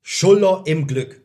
Schuller im Glück.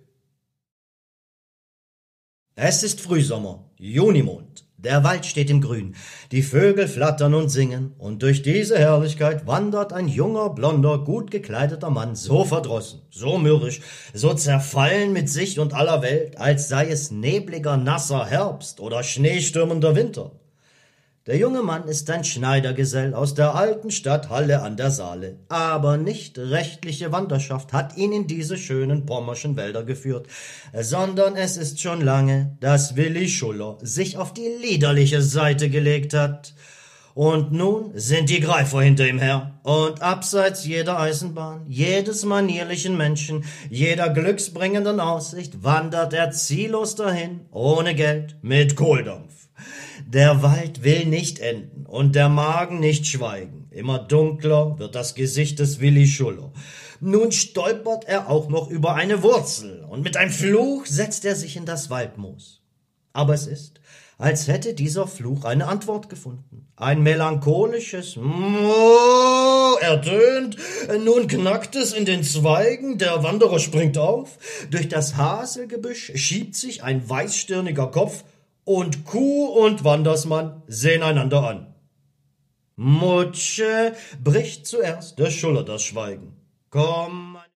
Es ist Frühsommer, Junimond, der Wald steht im Grün, die Vögel flattern und singen, und durch diese Herrlichkeit wandert ein junger, blonder, gut gekleideter Mann, so verdrossen, so mürrisch, so zerfallen mit sich und aller Welt, als sei es nebliger, nasser Herbst oder schneestürmender Winter. Der junge Mann ist ein Schneidergesell aus der alten Stadt Halle an der Saale, aber nicht rechtliche Wanderschaft hat ihn in diese schönen pommerschen Wälder geführt, sondern es ist schon lange, dass Willi Schuller sich auf die liederliche Seite gelegt hat. Und nun sind die Greifer hinter ihm her, und abseits jeder Eisenbahn, jedes manierlichen Menschen, jeder glücksbringenden Aussicht wandert er ziellos dahin, ohne Geld, mit Kohldampf. Der Wald will nicht enden und der Magen nicht schweigen. Immer dunkler wird das Gesicht des Willi Schuller. Nun stolpert er auch noch über eine Wurzel und mit einem Fluch setzt er sich in das Waldmoos. Aber es ist, als hätte dieser Fluch eine Antwort gefunden. Ein melancholisches Moo ertönt, nun knackt es in den Zweigen, der Wanderer springt auf, durch das Haselgebüsch schiebt sich ein weißstirniger Kopf, und Kuh und Wandersmann sehen einander an. Mutsche, bricht zuerst der Schuller das Schweigen. Komm,